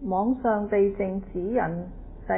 網上避靜指引第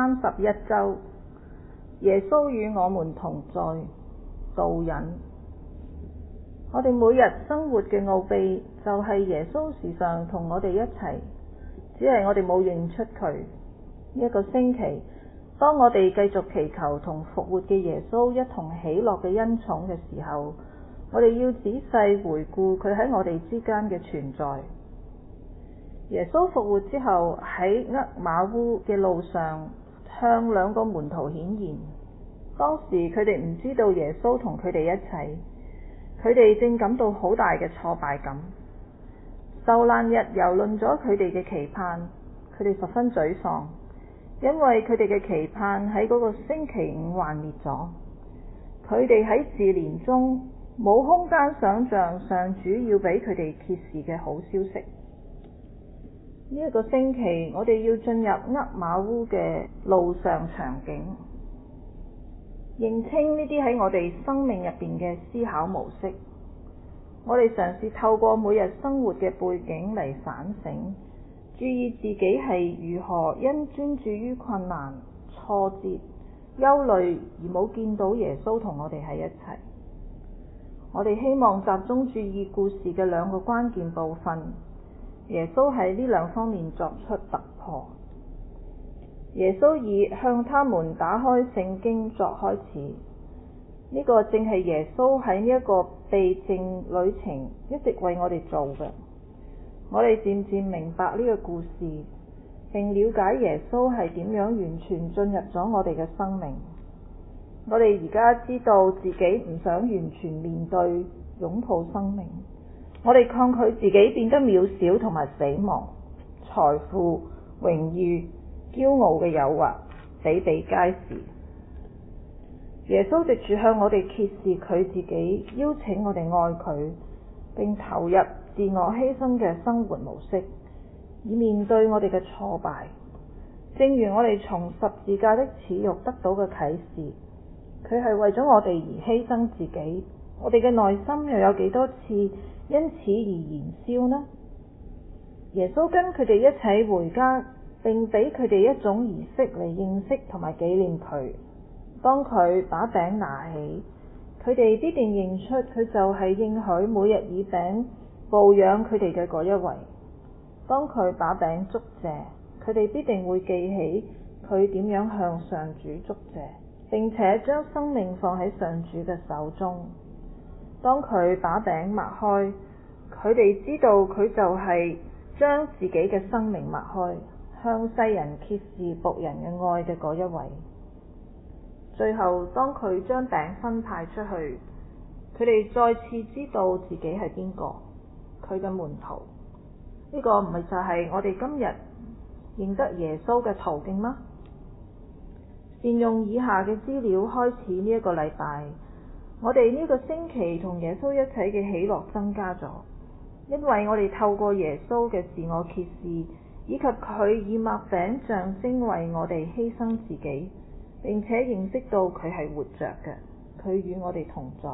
31週，耶穌與我們同在，導引。我哋每日生活嘅奧秘就係耶穌時常同我哋一齊，只係我哋冇認出佢。一個星期，當我哋繼續祈求同復活嘅耶穌一同喜樂嘅恩寵嘅時候，我哋要仔細回顧佢喺我哋之間嘅存在。耶穌復活之後，喺厄瑪烏嘅路上向2個門徒顯現。當時佢哋唔知道耶穌同佢哋一齊，佢哋正感到好大嘅挫敗感。受難日蹂躪咗佢哋嘅期盼，佢哋十分沮喪，因為佢哋嘅期盼喺嗰個星期五幻滅咗。佢哋喺自憐中冇空間想像上主要俾佢哋揭示嘅好消息。呢一個星期，我哋要進入厄瑪烏嘅路上場景，認清呢啲喺我哋生命入邊嘅思考模式。我哋嘗試透過每日生活嘅背景嚟反省，注意自己係如何因專注於困難、挫折、憂慮而冇見到耶穌同我哋喺一齊。我哋希望集中注意故事嘅2個關鍵部分。耶穌喺呢2方面作出突破。耶穌以向他們打開聖經作開始，呢個正係耶穌喺呢一個避靜旅程一直為我哋做嘅。我哋漸漸明白呢個故事，並了解耶穌係點樣完全進入咗我哋嘅生命。我哋而家知道自己唔想完全面對擁抱生命，我哋抗拒自己變得渺小同埋死亡，財富、榮譽、驕傲嘅誘惑比比皆是。耶穌藉住向我哋揭示佢自己，邀請我哋愛佢，並投入自我犧牲嘅生活模式，以面對我哋嘅挫敗。正如我哋從十字架的恥辱得到嘅啟示，佢係為咗我哋而犧牲自己。我哋嘅內心又有幾多次因此而燃燒呢？耶穌跟佢哋一齊回家，並俾佢哋一種儀式嚟認識同埋紀念佢。當佢把餅拿起，佢哋必定認出佢就係應許每日以餅哺養佢哋嘅嗰一位。當佢把餅祝謝，佢哋必定會記起佢點樣向上主祝謝，並且將生命放喺上主嘅手中。當佢把餅擘開，佢哋知道佢就係將自己嘅生命擘開，向世人揭示僕人嘅愛嘅嗰一位。最後，當佢將餅分派出去，佢哋再次知道自己係邊個，佢嘅門徒。呢個唔係就係我哋今日認得耶穌嘅途徑嗎？善用以下嘅資料開始呢一個禮拜，我哋呢個星期同耶穌一齊嘅喜樂增加咗，因為我哋透過耶穌嘅自我揭示，以及佢以擘餅象徵為我哋犧牲自己，並且認識到佢係活着嘅，佢與我哋同在。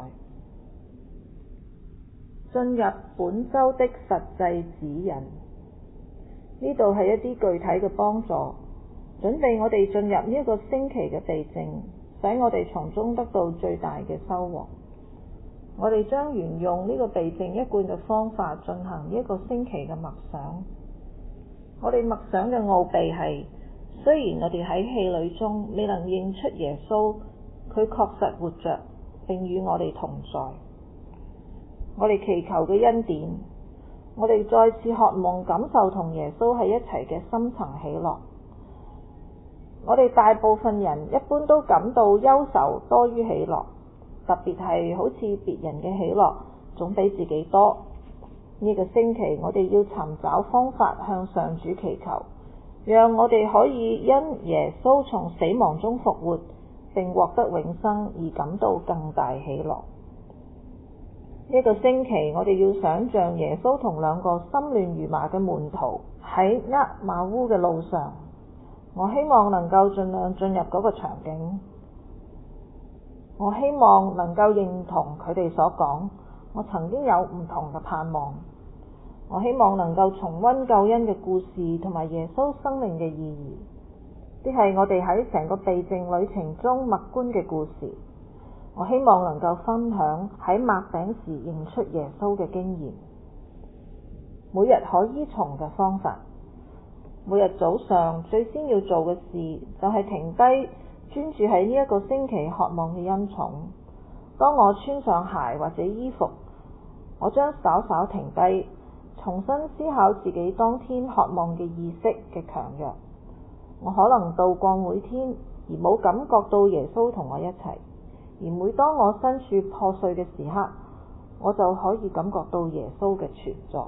進入本周的實際指引，呢度係一啲具體嘅幫助，準備我哋進入呢一個星期嘅避靜，使我哋從中得到最大嘅收穫。我哋將沿用呢個避靜一貫嘅方法進行一個星期嘅默想。我哋默想嘅奧秘係，雖然我哋喺戲裏中未能認出耶穌，佢確實活着並與我哋同在。我哋祈求嘅恩典，我哋再次渴望感受同耶穌喺一齊嘅深層喜樂。我哋大部分人一般都感到憂愁多於喜樂，特別係好似別人嘅喜樂總比自己多。呢個星期我哋要尋找方法向上主祈求，讓我哋可以因耶穌從死亡中復活並獲得永生而感到更大喜樂。呢個星期我哋要想像耶穌同2個心亂如麻嘅門徒喺厄瑪烏嘅路上。我希望能夠盡量進入嗰個場景。我希望能夠認同佢哋所講，我曾經有唔同嘅盼望。 我希望能夠重溫救恩嘅故事同埋耶穌生命嘅意義，即係我哋喺成個避靜旅程中默觀嘅故事。我希望能夠分享喺擘餅時認出耶穌嘅經驗。每日可依從嘅方法，每日早上最先要做嘅事就係停低，專注喺呢一個星期渴望嘅恩寵。當我穿上鞋或者衣服，我將稍稍停低，重新思考自己當天渴望嘅意識嘅強弱。我可能度過每天而冇感覺到耶穌同我一齊，而每當我身處破碎嘅時刻，我就可以感覺到耶穌嘅存在。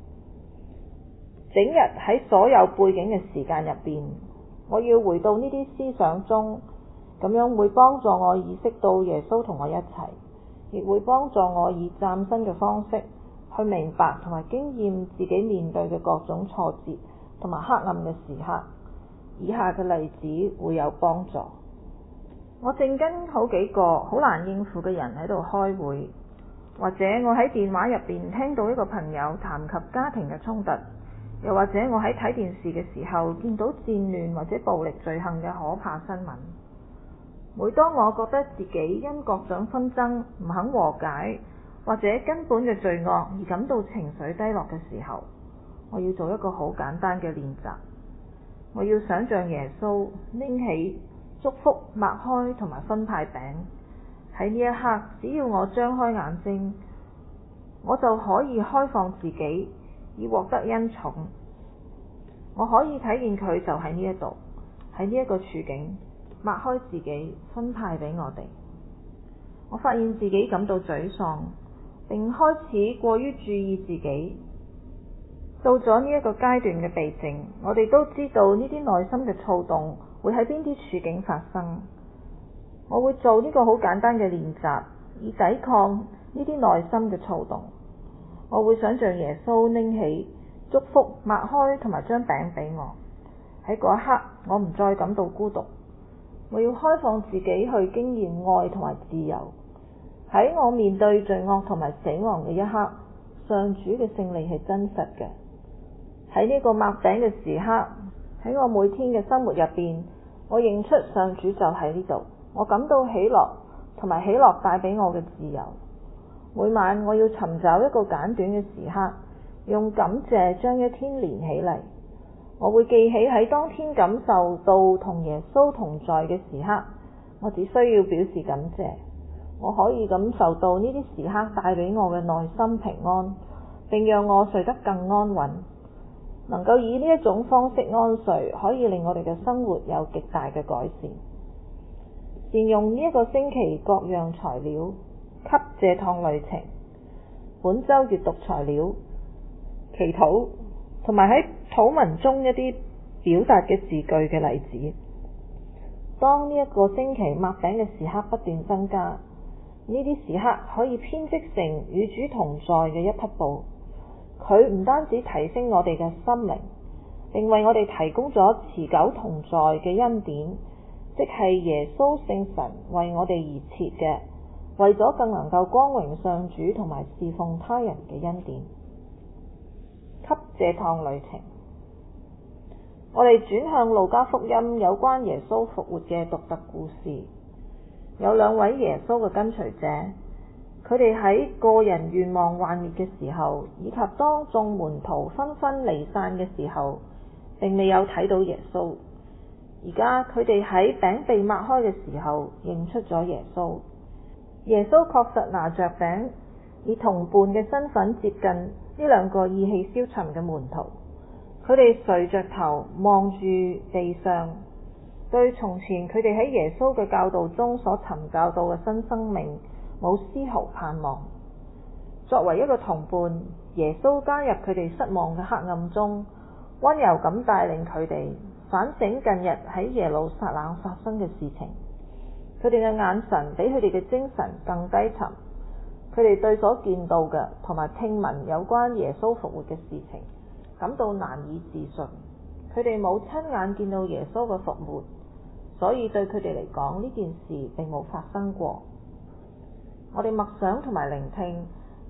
整日喺所有背景嘅時間入邊，我要回到呢啲思想中，咁樣會幫助我意識到耶穌同我一齊，亦會幫助我以嶄新嘅方式去明白同埋經驗自己面對嘅各種挫折同埋黑暗嘅時刻。以下嘅例子會有幫助。我正跟好幾個好難應付嘅人喺度開會，或者我喺電話入邊聽到一個朋友談及家庭嘅衝突，又或者我喺睇電視嘅時候見到戰亂或者暴力罪行嘅可怕新聞。每當我覺得自己因各種紛爭唔肯和解，或者根本嘅罪惡而感到情緒低落嘅時候，我要做一個好簡單嘅練習。我要想像耶穌拎起祝福、擘開同埋分派餅。喺呢一刻，只要我張開眼睛，我就可以開放自己，以獲得恩寵。我可以睇見佢就喺呢一度，喺呢一個處境，擘開自己，分派俾我哋。我發現自己感到沮喪，並開始過於注意自己。到咗呢一個階段嘅避靜，我哋都知道呢啲內心嘅躁動會喺邊啲處境發生。我會做呢個好簡單嘅練習，以抵抗呢啲內心嘅躁動。我會想像耶穌拎起祝福、擘開同埋將餅俾我。喺嗰一刻，我唔再感到孤獨。我要開放自己去經驗愛同埋自由。喺我面對罪惡同埋死亡嘅一刻，上主嘅勝利係真實嘅。喺呢個擘餅嘅時刻，喺我每天嘅生活入邊，我認出上主就喺呢度。我感到喜樂，同埋喜樂帶俾我嘅自由。每晚我要尋找一個簡短嘅時刻，用感謝將一天連起嚟。我會記起喺當天感受到同耶穌同在嘅時刻，我只需要表示感謝。我可以感受到呢啲時刻帶俾我嘅內心平安，並讓我睡得更安穩。能夠以呢一種方式安睡，可以令我哋嘅生活有極大嘅改善。善用呢一個星期各樣材料，給這趟旅程。本周閱讀材料、祈禱，同埋喺禱文中一啲表達嘅字句嘅例子。當呢一個星期擘餅嘅時刻不斷增加，呢啲時刻可以編織成與主同在嘅一匹布。佢唔單止提升我哋嘅心靈，並為我哋提供咗持久同在嘅恩典，即係耶穌聖神為我哋而設嘅，為咗更能夠光榮上主同埋侍奉他人嘅恩典。給這趟旅程，我哋轉向路加福音有關耶穌復活嘅獨特故事。有兩位耶穌嘅跟隨者，佢哋喺個人願望幻滅嘅時候，以及當眾門徒紛紛離散嘅時候，並未有睇到耶穌。而家佢哋喺餅被擘開嘅時候，認出咗耶穌。耶穌確實拿着餅，以同伴嘅身份接近呢兩個意氣消沉嘅門徒。佢哋垂着頭望住地上，對從前佢哋喺耶穌嘅教導中所尋找到嘅新生命冇絲毫盼望。作為一個同伴，耶穌加入佢哋失望嘅黑暗中，溫柔咁帶領佢哋反省近日喺耶路撒冷發生嘅事情。佢哋嘅眼神比佢哋嘅精神更低沉。佢哋對所見到嘅同埋聽聞有關耶穌復活嘅事情感到難以置信。佢哋冇親眼見到耶穌嘅復活，所以對佢哋嚟講，呢件事並冇發生過。我哋默想同埋聆聽，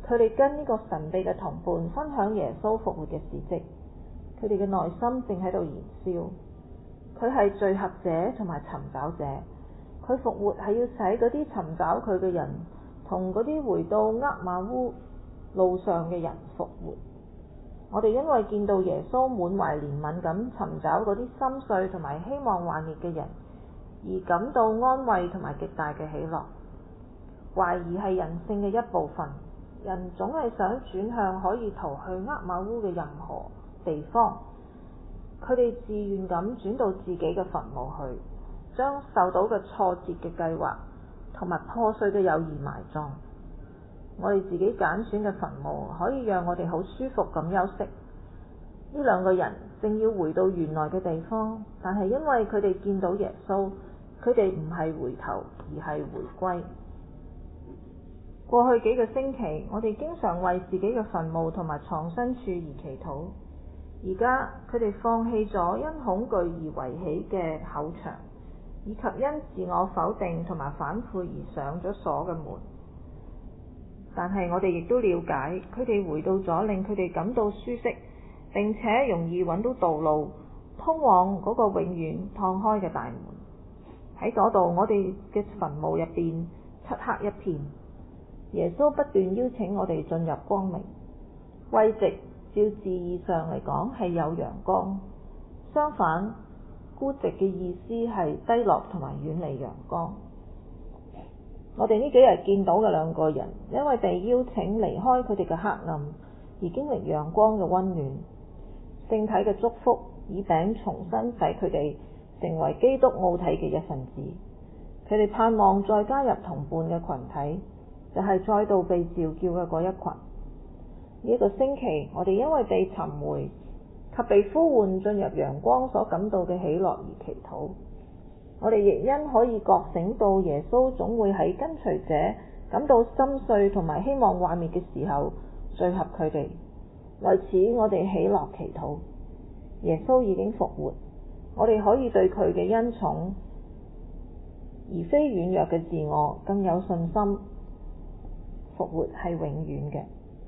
佢哋跟呢個神秘嘅同伴分享耶穌復活嘅事蹟，佢哋嘅內心正喺度燃燒。佢係聚合者同埋尋找者，佢復活係要使嗰啲尋找佢嘅人同嗰啲回到厄瑪烏路上嘅人復活。我哋因為見到耶穌滿懷憐憫咁尋找嗰啲心碎同埋希望幻滅嘅人，而感到安慰同埋極大嘅喜樂。懷疑係人性嘅一部分，人總係想轉向可以逃去厄瑪烏嘅任何地方。佢哋自願咁轉到自己嘅墳墓去，將受到嘅挫折嘅計劃同埋破碎嘅友誼埋葬。我哋自己揀選嘅墳墓可以讓我哋好舒服咁休息。呢兩個人正要回到原來嘅地方，但係因為佢哋見到耶穌，佢哋唔係回頭，而係回歸。過去幾個星期，我哋經常為自己嘅墳墓同埋藏身處而祈禱。而家佢哋放棄咗因恐懼而圍起嘅厚牆，以及因自我否定同埋反悔而上咗鎖嘅門。但係我哋亦都了解，佢哋回到咗令佢哋感到舒適並且容易揾到道路通往嗰個永遠敞開嘅大門。喺嗰度，我哋嘅墳墓入邊漆黑一片。耶穌不斷邀請我哋進入光明。慰藉照字義上嚟講係有陽光，相反孤寂嘅意思係低落同埋遠離陽光。我哋呢幾日見到嘅兩個人，因為被邀請離開佢哋嘅黑暗，而經歷陽光嘅溫暖。聖體嘅祝福以餅重新使佢哋成為基督奧體嘅一份子。佢哋盼望再加入同伴嘅群體，就係再度被召叫嘅嗰一群。呢個星期，我哋因為被尋回及被呼喚進入陽光所感到嘅喜樂而祈禱。我哋亦因可以覺醒到耶穌總會喺跟隨者感到心碎同埋希望幻滅嘅時候聚合佢哋。為此，我哋喜樂祈禱。耶穌已經復活，我哋可以對佢嘅恩寵，而非軟弱嘅自我，更有信心。復活係永遠嘅。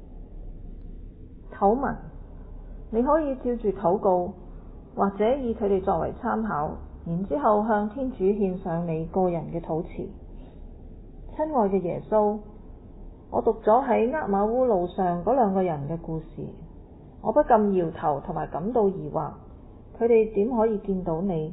禱文，你可以照住禱告，或者以佢哋作為參考，然之後向天主獻上你個人嘅禱詞。親愛嘅耶穌，我讀咗喺厄瑪烏路上嗰兩個人嘅故事，我不禁搖頭同埋感到疑惑，佢哋點可以見到你？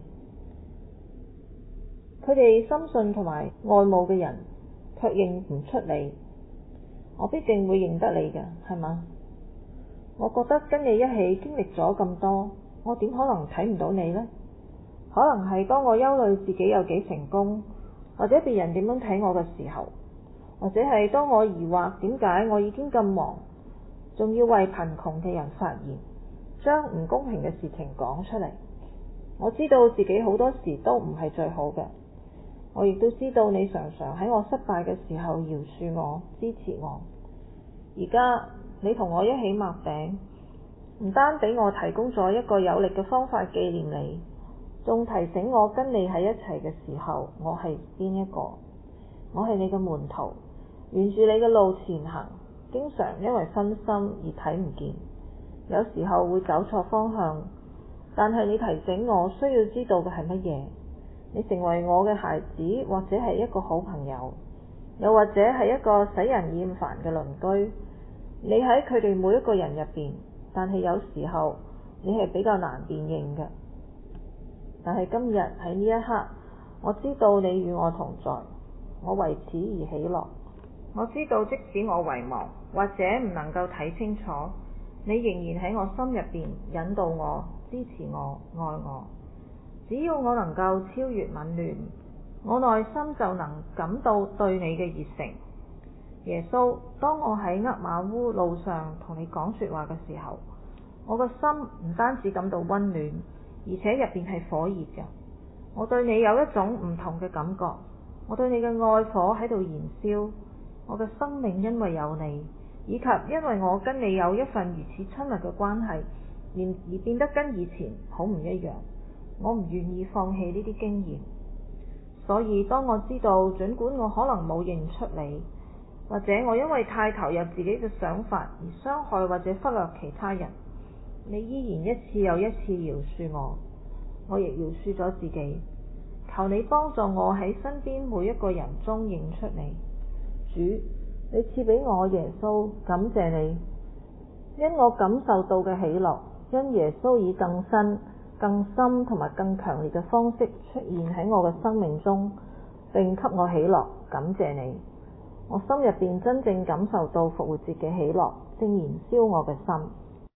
佢哋深信同埋愛慕嘅人，卻認唔出你。我必定會認得你嘅，係嗎？我覺得跟你一起經歷咗咁多，我點可能睇唔到你呢？可能係當我憂慮自己有幾成功，或者別人點樣睇我嘅時候，或者係當我疑惑點解我已經咁忙，仲要為貧窮嘅人發言，將唔公平嘅事情講出嚟。我知道自己好多時都唔係最好嘅，我亦都知道你常常喺我失敗嘅時候饒恕我、支持我。而家你同我一起擘餅，唔單俾我提供咗一個有力嘅方法紀念你，仲提醒我跟你喺一齊嘅時候，我係邊一個？我係你嘅門徒，沿住你嘅路前行，經常因為分心而睇唔見，有時候會走錯方向。但係你提醒我需要知道嘅係乜嘢？你成為我嘅孩子，或者係一個好朋友，又或者係一個使人厭煩嘅鄰居。你喺佢哋每一個人入邊，但係有時候你係比較難辨認嘅。但係今日喺呢一刻，我知道你與我同在，我為此而喜樂。我知道即使我遺忘或者唔能夠睇清楚，你仍然喺我心入邊引導我、支持我、愛我。只要我能夠超越紊亂，我內心就能感到對你嘅熱誠。耶穌，當我喺厄瑪烏路上同你講說話嘅時候，我個心唔單止感到溫暖，而且入邊係火熱嘅。我對你有一種唔同嘅感覺，我對你嘅愛火喺度燃燒。我嘅生命因為有你，以及因為我跟你有一份如此親密嘅關係，而變得跟以前好唔一樣。我唔願意放棄呢啲經驗，所以當我知道儘管我可能冇認出你， 或者我因為太投入自己嘅想法而傷害或者忽略其他人，你依然一次又一次饒恕我，我亦饒恕咗自己。求你幫助我喺身邊每一個人中認出你。主，你賜俾我耶穌，感謝你，因我感受到嘅喜樂，因耶穌以更新、更深同埋更強烈嘅方式出現喺我嘅生命中，並給我喜樂，感謝你。我心入邊真正感受到復活節嘅喜樂，正燃燒我嘅心。